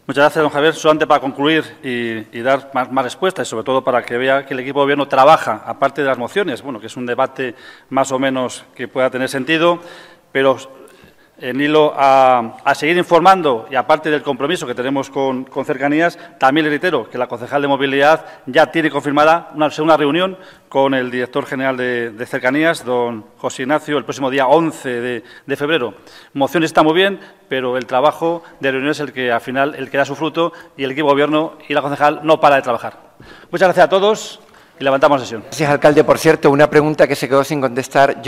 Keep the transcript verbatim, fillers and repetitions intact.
Muchas gracias, don Javier. Solamente para concluir y, y dar más, más respuestas, y sobre todo para que vea que el equipo de gobierno trabaja, aparte de las mociones, bueno, que es un debate más o menos que pueda tener sentido, pero en hilo a, a seguir informando y aparte del compromiso que tenemos con, con Cercanías, también le reitero que la concejal de Movilidad ya tiene confirmada una segunda reunión con el director general de, de Cercanías, don José Ignacio, el próximo día once de, de febrero. Mociones está muy bien, pero el trabajo de reunión es el que al final el que da su fruto y el equipo de gobierno y la concejal no para de trabajar. Muchas gracias a todos y levantamos sesión. Gracias, alcalde. Por cierto, una pregunta que se quedó sin contestar.